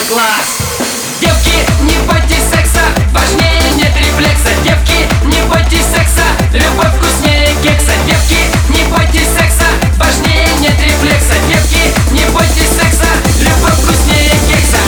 класс. Девки, не бойтесь секса, важнее нет рефлекса. Девки, не бойтесь секса, любовь вкуснее кекса. Девки, не бойтесь секса, важнее нет рефлекса. Девки, не бойтесь секса, любовь вкуснее кекса.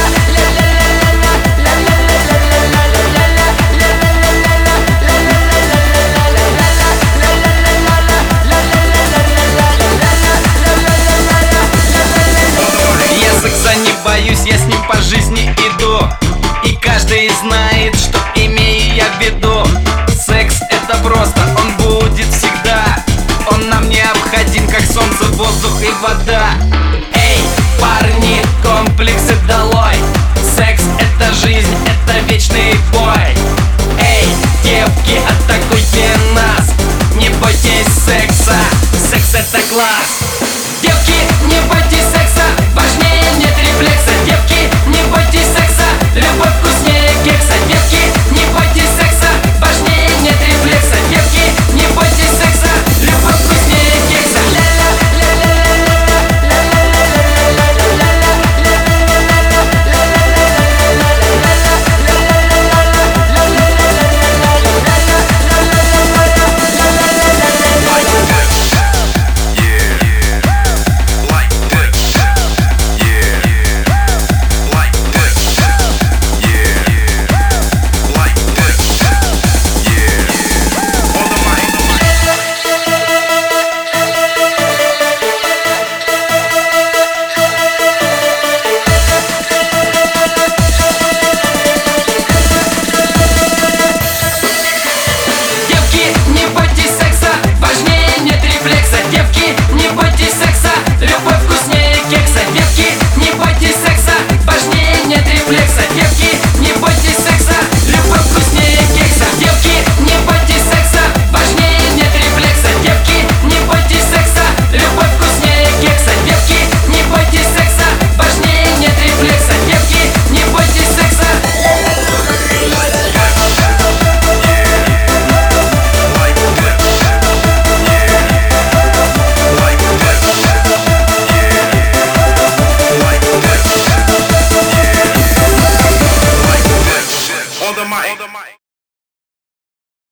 Я секса не боюсь, я с ним по жизни иду. И каждый знает, что имею я в виду. Секс это просто, он будет всегда. Он нам необходим, как солнце, воздух и вода. Эй, парни, комплексы долой. Секс это жизнь, это вечный бой. Эй, девки, атакуйте нас. Не бойтесь секса, секс это класс.